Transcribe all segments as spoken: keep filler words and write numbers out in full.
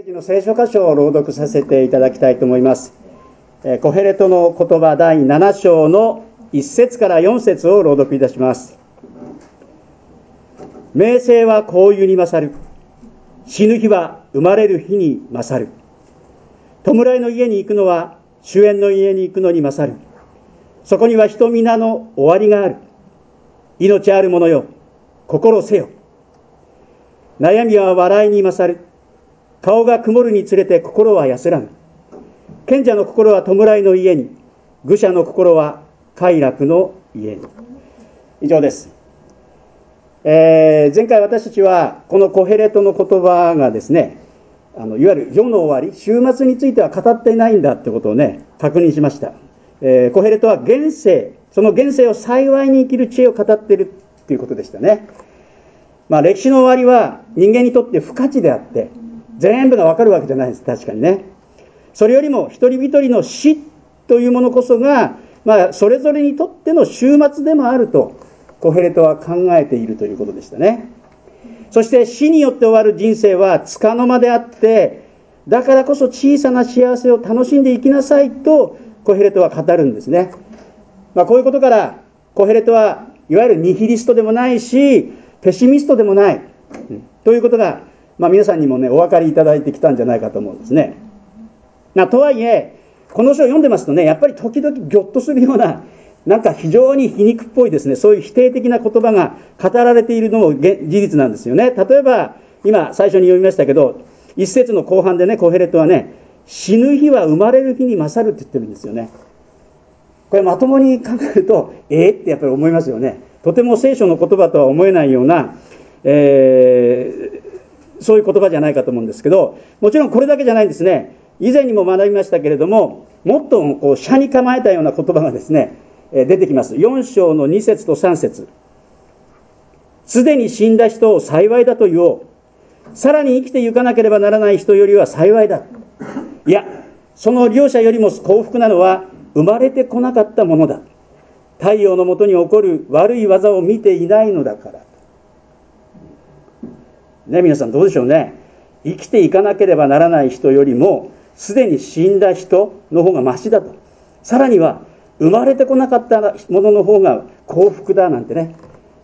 ージの聖書箇所を朗読させていただきたいと思います。えー、コヘレトの言葉だいなな章のいっ節からよん節を朗読いたします。名声は香油に勝る。死ぬ日は生まれる日に勝る。弔いの家に行くのは主宴の家に行くのに勝る。そこには人皆の終わりがある。命ある者よ、心せよ。悩みは笑いに勝る。顔が曇るにつれて心は安らぐ。賢者の心は弔いの家に、愚者の心は快楽の家に。以上です。えー、前回私たちはこのコヘレトの言葉がですね、あのいわゆる世の終わり、終末については語っていないんだってことをね、確認しました。えー、コヘレトは現世、その現世を幸いに生きる知恵を語っているということでしたね。まあ歴史の終わりは人間にとって不可知であって、全部がわかるわけじゃないです。確かにね。それよりも一人一人の死というものこそが、まあそれぞれにとっての終末でもあるとコヘレトは考えているということでしたね。そして死によって終わる人生は束の間であって、だからこそ小さな幸せを楽しんでいきなさいとコヘレトは語るんですね。まあこういうことからコヘレトはいわゆるニヒリストでもないし、ペシミストでもない、うん、ということがまあ、皆さんにもねお分かりいただいてきたんじゃないかと思うんですね。まあ、とはいえこの書を読んでますとね、やっぱり時々ギョッとするような、なんか非常に皮肉っぽいですね、そういう否定的な言葉が語られているのも事実なんですよね。例えば今最初に読みましたけど、一節の後半でね、コヘレトはね、死ぬ日は生まれる日に勝るって言ってるんですよね。これまともに考えるとえー、ってやっぱり思いますよね。とても聖書の言葉とは思えないような、えーそういう言葉じゃないかと思うんですけど、もちろんこれだけじゃないんですね。以前にも学びましたけれども、もっとこう斜に構えたような言葉がですね、出てきます。よん章のに節とさん節。すでに死んだ人を幸いだと言おう。さらに生きてゆかなければならない人よりは幸いだ。いや、その両者よりも幸福なのは生まれてこなかったものだ。太陽の下に起こる悪い技を見ていないのだから。ね、皆さんどうでしょうね。生きていかなければならない人よりもすでに死んだ人の方がマシだと、さらには生まれてこなかったものの方が幸福だなんてね、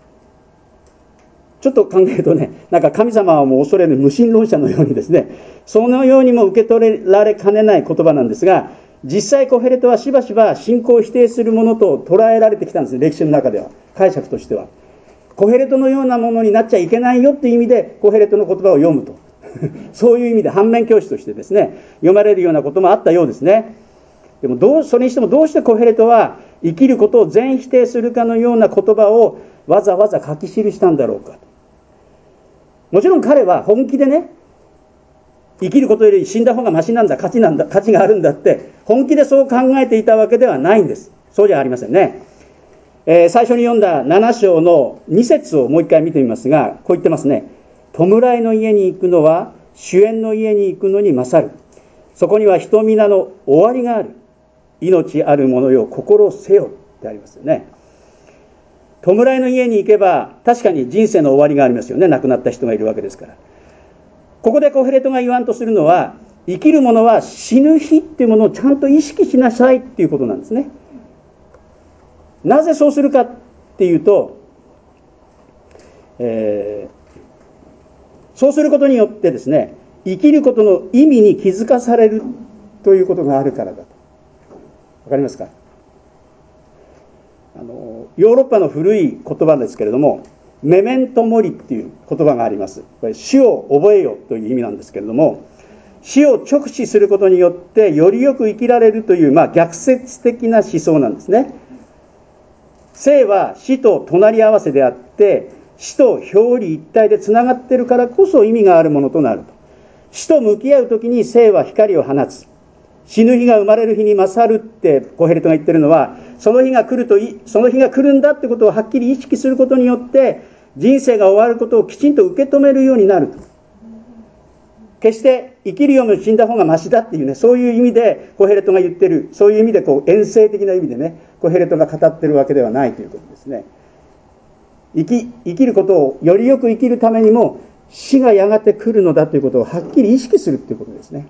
ちょっと考えるとね、なんか神様はもう恐れぬ無神論者のようにですね、そのようにも受け取られかねない言葉なんですが、実際コヘレトはしばしば信仰を否定するものと捉えられてきたんですね。歴史の中では解釈としてはコヘレトのようなものになっちゃいけないよっていう意味でコヘレトの言葉を読むとそういう意味で反面教師としてですね、読まれるようなこともあったようですね。でもどうそれにしてもどうしてコヘレトは生きることを全否定するかのような言葉をわざわざ書き記したんだろうか。もちろん彼は本気でね、生きることより死んだ方がマシなんだ、価値なんだ、価値があるんだって本気でそう考えていたわけではないんです。そうじゃありませんね。えー、最初に読んだなな章のに節をもう一回見てみますが、こう言ってますね。弔いの家に行くのは主宴の家に行くのに勝る。そこには人皆の終わりがある。命ある者よ、心せよってありますよね。弔いの家に行けば確かに人生の終わりがありますよね。亡くなった人がいるわけですから。ここでコヘレトが言わんとするのは、生きる者は死ぬ日っていうものをちゃんと意識しなさいっていうことなんですね。なぜそうするかっていうと、えー、そうすることによってですね、生きることの意味に気づかされるということがあるからだと。わかりますか？あのヨーロッパの古い言葉ですけれども、メメントモリっていう言葉があります。これ死を覚えよという意味なんですけれども、死を直視することによってよりよく生きられるという、まあ、逆説的な思想なんですね。生は死と隣り合わせであって、死と表裏一体でつながっているからこそ意味があるものとなると。死と向き合うときに生は光を放つ。死ぬ日が生まれる日に勝るってコヘレトが言ってるのは、その日が来るとその日が来るんだってことをはっきり意識することによって人生が終わることをきちんと受け止めるようになると。決して生きるよりも死んだ方がマシだっていうね、そういう意味でコヘレトが言ってる、そういう意味でこう遠征的な意味でね、コヘレトが語ってるわけではないということですね。生き、生きることをよりよく生きるためにも死がやがて来るのだということをはっきり意識するということですね。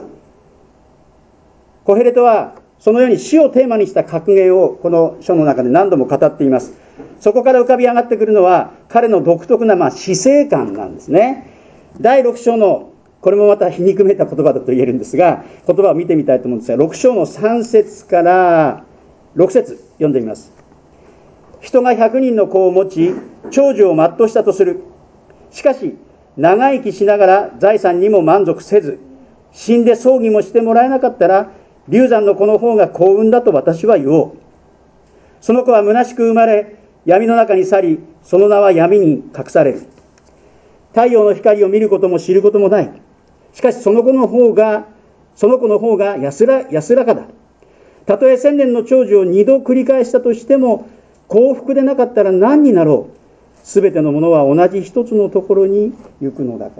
コヘレトはそのように死をテーマにした格言をこの書の中で何度も語っています。そこから浮かび上がってくるのは彼の独特なまあ死生観なんですね。だいろく章の、これもまた皮肉めいた言葉だと言えるんですが、言葉を見てみたいと思うんですが、ろく章のさん節からろく節読んでみます。人がひゃくにんの子を持ち長寿を全うしたとする。しかし長生きしながら財産にも満足せず、死んで葬儀もしてもらえなかったら流産の子の方が幸運だと私は言おう。その子は虚しく生まれ、闇の中に去り、その名は闇に隠される。太陽の光を見ることも知ることもない。しかしその子の方がその子の方が安ら安らかだ。たとえ千年の長寿を二度繰り返したとしても、幸福でなかったら何になろう。すべてのものは同じ一つのところに行くのだから。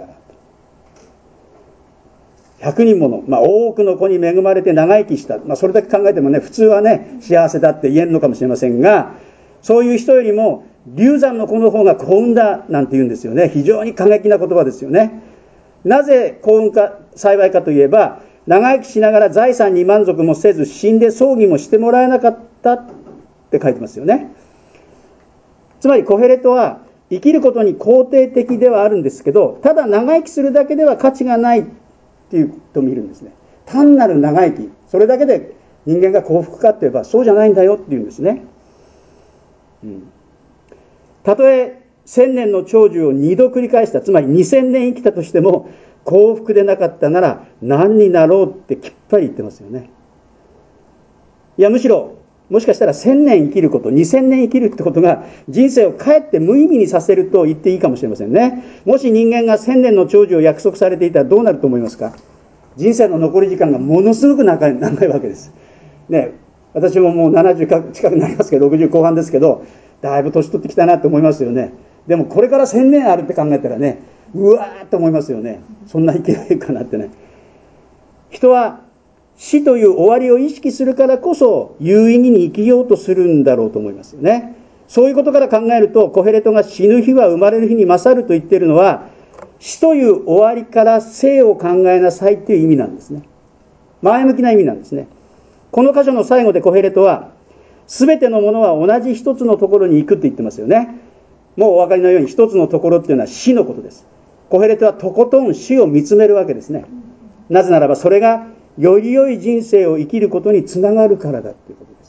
ひゃくにんもの、まあ、多くの子に恵まれて長生きした、まあ、それだけ考えてもね、普通はね幸せだって言えるのかもしれませんが、そういう人よりも流産の子の方が幸運だなんて言うんですよね。非常に過激な言葉ですよね。なぜ幸運か幸いかといえば、長生きしながら財産に満足もせず、死んで葬儀もしてもらえなかったって書いてますよね。つまりコヘレトは生きることに肯定的ではあるんですけど、ただ長生きするだけでは価値がないっていうと見るんですね。単なる長生き、それだけで人間が幸福かって言えばそうじゃないんだよっていうんですね。うん、たとえ千年の長寿を二度繰り返した、つまり二千年生きたとしても幸福でなかったなら何になろうってきっぱり言ってますよね。いや、むしろもしかしたら千年生きること、二千年生きるってことが人生をかえって無意味にさせると言っていいかもしれませんね。もし人間が千年の長寿を約束されていたらどうなると思いますか。人生の残り時間がものすごく長い、長いわけです、ね。私ももうななじゅう近くなりますけど、ろくじゅう後半ですけど、だいぶ年取ってきたなと思いますよね。でもこれから千年あるって考えたらね、うわーっと思いますよね。そんな生きられるかなってね。人は死という終わりを意識するからこそ有意義に生きようとするんだろうと思いますよね。そういうことから考えると、コヘレトが死ぬ日は生まれる日に勝ると言っているのは、死という終わりから生を考えなさいという意味なんですね。前向きな意味なんですね。この箇所の最後でコヘレトは、すべてのものは同じ一つのところに行くって言ってますよね。もうお分かりのように一つのところっていうのは死のことです。コヘレトはとことん死を見つめるわけですね。なぜならばそれがより良い人生を生きることにつながるからだということです。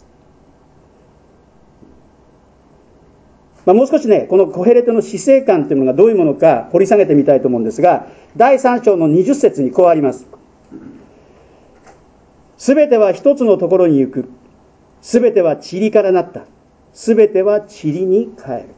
まあ、もう少しね、このコヘレトの死生観というものがどういうものか掘り下げてみたいと思うんですが、だいさん章のにじゅっ節にこうあります。すべては一つのところに行く。すべては塵からなった。すべては塵に帰る。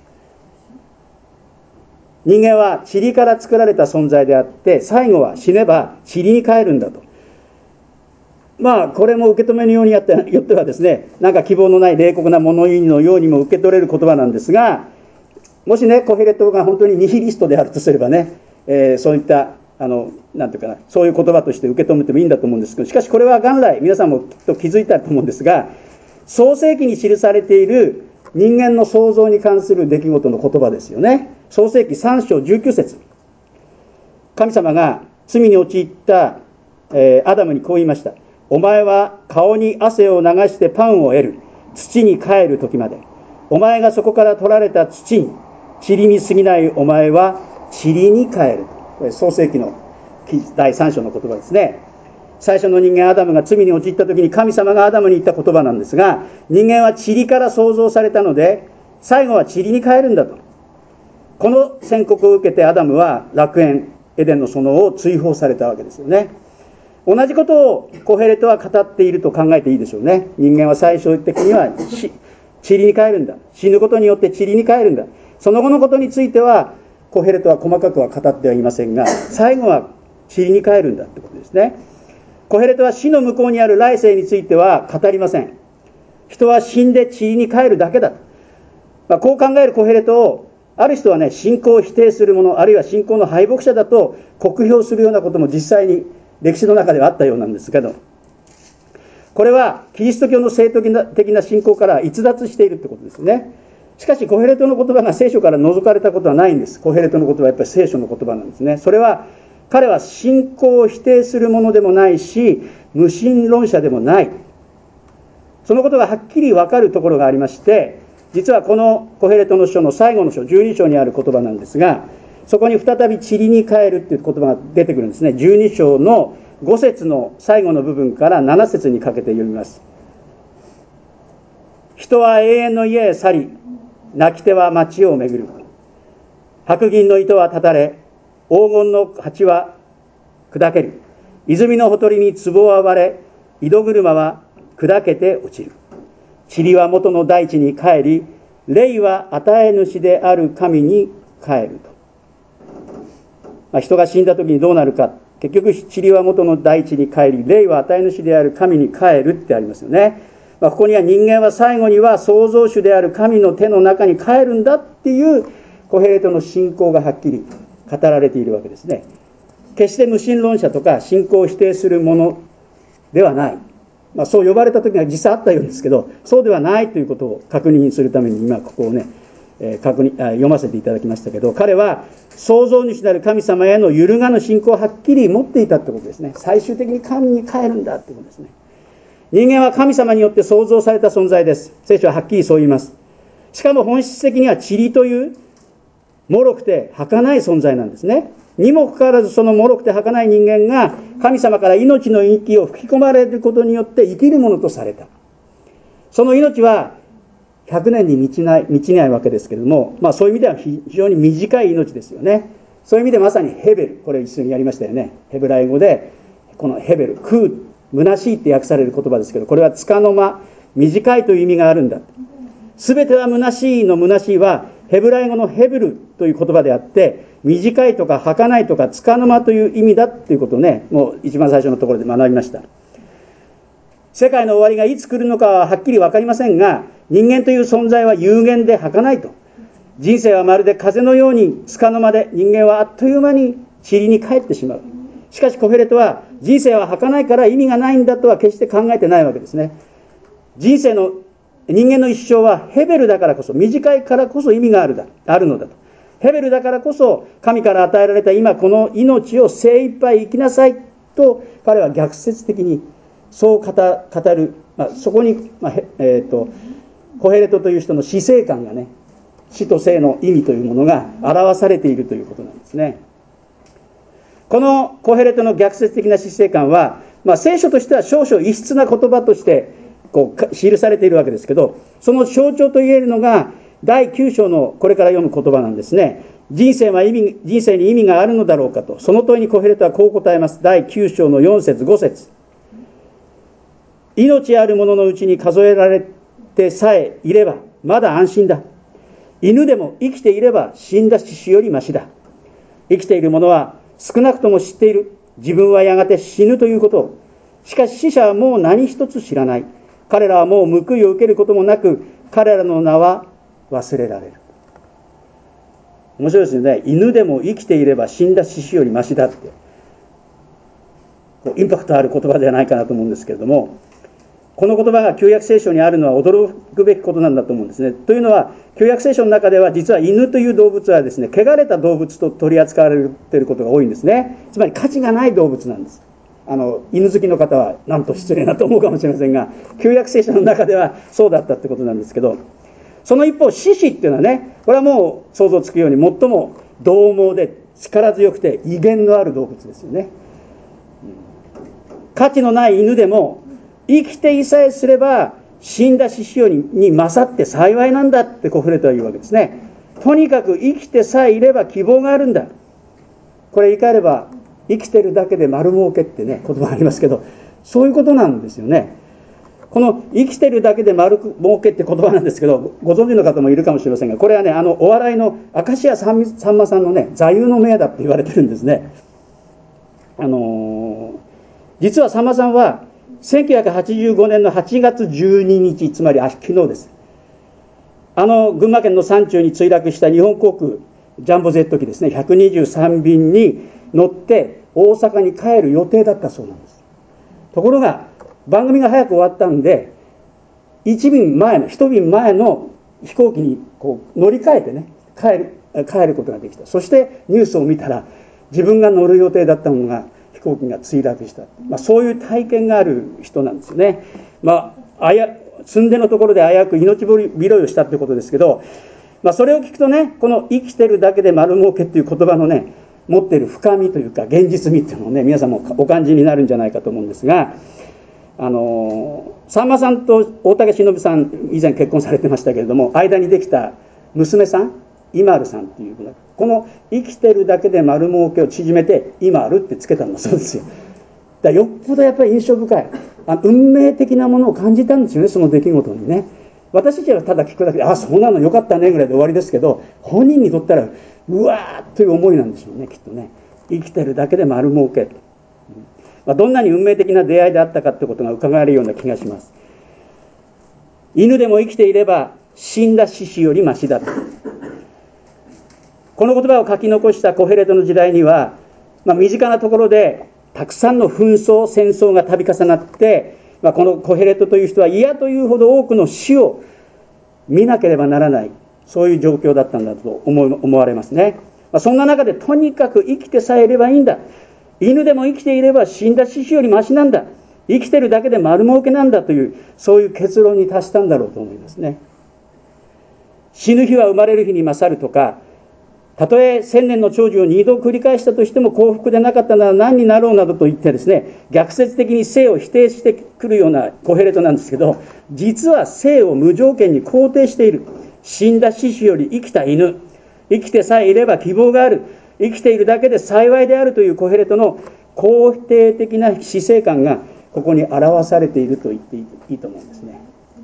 人間は塵から作られた存在であって、最後は死ねば塵に帰るんだと。まあこれも受け止めるようによってはですね、なんか希望のない冷酷な物言いのようにも受け取れる言葉なんですが、もしねコヘレトが本当にニヒリストであるとすればね、えー、そういったあのなんていうかな、そういう言葉として受け止めてもいいんだと思うんですけど、しかしこれは元来皆さんもきっと気づいたと思うんですが、創世記に記されている人間の創造に関する出来事の言葉ですよね。創世記さん章じゅうきゅう節、神様が罪に陥った、えー、アダムにこう言いました。お前は顔に汗を流してパンを得る。土に帰る時まで。お前がそこから取られた土に、塵に過ぎないお前は塵に帰る。これ創世記のだいさん章の言葉ですね。最初の人間アダムが罪に陥った時に神様がアダムに言った言葉なんですが、人間は塵から創造されたので、最後は塵に帰るんだと。この宣告を受けてアダムは楽園、エデンの園を追放されたわけですよね。同じことをコヘレトは語っていると考えていいでしょうね。人間は最終的には塵に帰るんだ。死ぬことによって塵に帰るんだ。その後のことについてはコヘレトは細かくは語ってはいませんが、最後は塵に帰るんだってことですね。コヘレトは死の向こうにある来世については語りません。人は死んで塵に帰るだけだ、まあ、こう考えるコヘレトをある人はね、信仰を否定する者、あるいは信仰の敗北者だと酷評するようなことも実際に歴史の中ではあったようなんですけど、これはキリスト教の正統的な信仰から逸脱しているってことですね。 しかしコヘレトの言葉が聖書から除かれたことはないんです。コヘレトの言葉はやっぱり聖書の言葉なんですね。それは彼は信仰を否定するものでもないし、無神論者でもない。そのことがはっきり分かるところがありまして、実はこのコヘレトの書の最後の書、じゅうに章にある言葉なんですが、そこに再び塵に帰るっていう言葉が出てくるんですね。じゅうに章のご節の最後の部分からなな節にかけて読みます。人は永遠の家へ去り、泣き手は町を巡る。白銀の糸は断たれ、黄金の鉢は砕ける。泉のほとりに壺は割れ、井戸車は砕けて落ちる。塵は元の大地に帰り、霊は与え主である神に帰ると。まあ、人が死んだ時にどうなるか。結局塵は元の大地に帰り、霊は与え主である神に帰るってありますよね。まあ、ここには人間は最後には創造主である神の手の中に帰るんだっていうコヘレトの信仰がはっきり語られているわけですね。決して無神論者とか信仰を否定するものではない。まあ、そう呼ばれた時が実際あったようですけど、そうではないということを確認するために今ここをね、えー、確認あ読ませていただきましたけど、彼は創造主なる神様への揺るがぬ信仰をはっきり持っていたってことですね。最終的に神に帰るんだってことですね。人間は神様によって創造された存在です。聖書ははっきりそう言います。しかも本質的には塵という脆くて儚い存在なんですね。にもかかわらずその脆くて儚い人間が神様から命の息を吹き込まれることによって生きるものとされた。その命はひゃくねんに満ちない、満ちないわけですけれども、まあそういう意味では非常に短い命ですよね。そういう意味でまさにヘベル、これ一緒にやりましたよね。ヘブライ語でこのヘベル、空、虚しいって訳される言葉ですけど、これは束の間、短いという意味があるんだ。すべては虚しいの虚しいはヘブライ語のヘブルという言葉であって、短いとか儚いとか束の間という意味だということをね、もう一番最初のところで学びました。世界の終わりがいつ来るのかははっきり分かりませんが、人間という存在は有限で儚いと。人生はまるで風のように束の間で、人間はあっという間に塵に帰ってしまう。しかしコヘレトは人生は儚いから意味がないんだとは決して考えてないわけですね。人生の人間の一生はヘベルだからこそ、短いからこそ意味があるだあるのだと。ヘベルだからこそ神から与えられた今この命を精一杯生きなさいと彼は逆説的にそう 語, 語る、まあ、そこに、まあえー、とコヘレトという人の死生観がね、死と生の意味というものが表されているということなんですね。このコヘレトの逆説的な死生観は、まあ、聖書としては少々異質な言葉としてこう記されているわけですけど、その象徴といえるのがだいきゅう章のこれから読む言葉なんですね。人生は意味人生に意味があるのだろうかと、その問いにコヘレトはこう答えます。だいきゅう章のよん節ご節。命ある者のうちに数えられてさえいればまだ安心だ。犬でも生きていれば死んだ獅子よりましだ。生きている者は少なくとも知っている。自分はやがて死ぬということを。しかし死者はもう何一つ知らない。彼らはもう報いを受けることもなく、彼らの名は忘れられる。面白いですよね。犬でも生きていれば死んだ獅子よりましだって、こうインパクトある言葉ではないかなと思うんですけれども、この言葉が旧約聖書にあるのは驚くべきことなんだと思うんですね。というのは、旧約聖書の中では実は犬という動物はですね、汚れた動物と取り扱われていることが多いんですね。つまり価値がない動物なんです。あの犬好きの方はなんと失礼なと思うかもしれませんが、旧約聖書の中ではそうだったってことなんですけど、その一方獅子っていうのはね、これはもう想像つくように最も獰猛で力強くて威厳のある動物ですよね。価値のない犬でも生きていさえすれば死んだ獅子よりに勝って幸いなんだってコヘレトは言うわけですね。とにかく生きてさえいれば希望があるんだ。これ言い換えれば生きてるだけで丸儲けってね、言葉ありますけど、そういうことなんですよね。この生きてるだけで丸儲けって言葉なんですけど、ご存知の方もいるかもしれませんが、これはね、あのお笑いの明石家さんまさんのね、座右の銘だって言われてるんですね。あのー、実はさんまさんはせんきゅうひゃくはちじゅうごねんのはちがつじゅうににち、つまり昨日です。あの群馬県の山中に墜落した日本航空ジャンボジェット機ですね、ひゃくにじゅうさんびんに乗って大阪に帰る予定だったそうなんです。ところが番組が早く終わったんで、いちびんまえのいちびんまえの飛行機にこう乗り換えてね帰る、帰ることができた。そしてニュースを見たら自分が乗る予定だったのが飛行機が墜落した、まあ、そういう体験がある人なんですよね。まあ、あや寸出のところで危うく命拾いをしたってことですけど、まあ、それを聞くとね、この生きてるだけで丸儲けっていう言葉のね持っている深みというか現実味っていうのをね皆さんもお感じになるんじゃないかと思うんですが、あのさんまさんと大竹しのぶさん以前結婚されてましたけれども、間にできた娘さんイマルさんっていう、この生きてるだけで丸儲けを縮めてイマルってつけたんだそうですよ。だからよっぽどやっぱり印象深い、あ運命的なものを感じたんですよね、その出来事にね。私たちはただ聞くだけで、あそうなのよかったねぐらいで終わりですけど、本人にとったらうわーという思いなんでしょうね、きっとね。生きてるだけで丸儲け、まあ、どんなに運命的な出会いであったかってことが伺えるような気がします。犬でも生きていれば死んだ獅子よりマシだと、この言葉を書き残したコヘレトの時代には、まあ、身近なところでたくさんの紛争戦争が度重なって、まあ、このコヘレトという人は嫌というほど多くの死を見なければならない、そういう状況だったんだと 思, 思われますね。まあ、そんな中でとにかく生きてさえいればいいんだ、犬でも生きていれば死んだ獅子よりマシなんだ、生きてるだけで丸儲けなんだという、そういう結論に達したんだろうと思いますね。死ぬ日は生まれる日に勝るとか、たとえ千年の長寿を二度繰り返したとしても幸福でなかったなら何になろうなどと言ってですね、逆説的に生を否定してくるようなコヘレトなんですけど、実は生を無条件に肯定している。死んだ獅子より生きた犬、生きてさえいれば希望がある、生きているだけで幸いであるというコヘレトの肯定的な死生観がここに表されていると言っていいと思うんですね。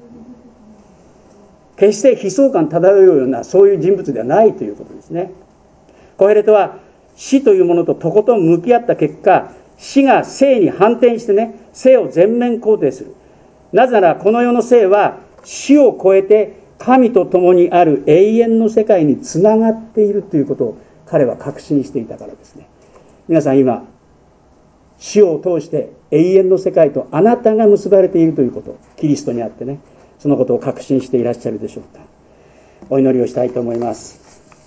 決して悲壮感漂うようなそういう人物ではないということですね。コヘレトは死というものととことん向き合った結果、死が生に反転してね、生を全面肯定する。なぜならこの世の生は死を超えて神と共にある永遠の世界につながっているということを彼は確信していたからですね。皆さん今死を通して永遠の世界とあなたが結ばれているということ、キリストにあってね、そのことを確信していらっしゃるでしょうか。お祈りをしたいと思います。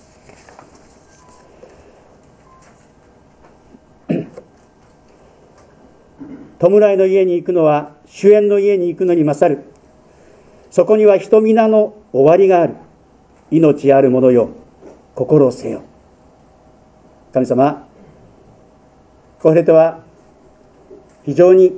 弔いの家に行くのは主宴の家に行くのに勝る。そこには人皆の終わりがある。命ある者よ、心をせよ。神様、コヘレトは非常に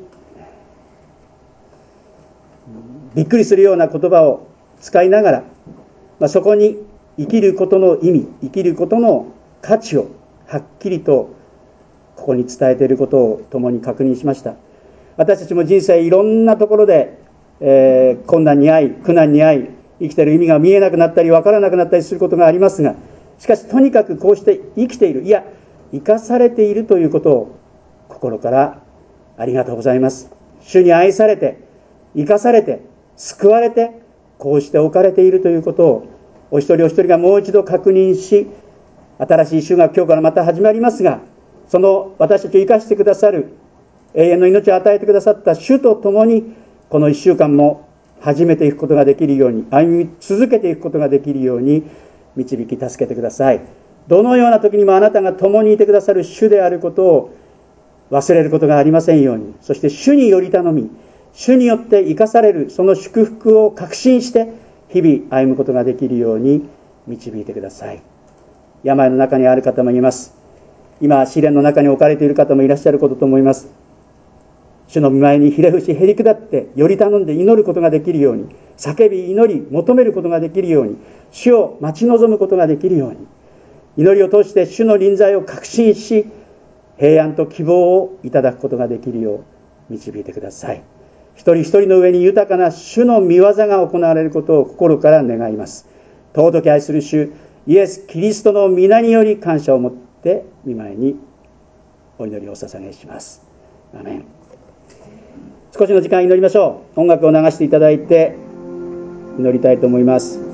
びっくりするような言葉を使いながら、まあ、そこに生きることの意味、生きることの価値をはっきりとここに伝えていることを共に確認しました。私たちも人生いろんなところで、えー、困難に遭い苦難に遭い、生きている意味が見えなくなったり分からなくなったりすることがありますが、しかしとにかくこうして生きている、いや生かされているということを心からありがとうございます。主に愛されて生かされて救われてこうして置かれているということをお一人お一人がもう一度確認し、新しい週が今日からまた始まりますが、その私たちを生かしてくださる永遠の命を与えてくださった主と共にこの一週間も始めていくことができるように、歩み続けていくことができるように導き助けてください。どのような時にもあなたが共にいてくださる主であることを忘れることがありませんように、そして主により頼み、主によって生かされるその祝福を確信して日々歩むことができるように導いてください。病の中にある方もいます。今試練の中に置かれている方もいらっしゃることと思います。主の御前にひれ伏しへり下ってより頼んで祈ることができるように、叫び祈り求めることができるように、主を待ち望むことができるように、祈りを通して主の臨在を確信し平安と希望をいただくことができるよう導いてください。一人一人の上に豊かな主の御業が行われることを心から願います。尊き愛する主イエス・キリストの皆により感謝を持って御前にお祈りをお捧げします。アメン。少しの時間祈りましょう。音楽を流していただいて祈りたいと思います。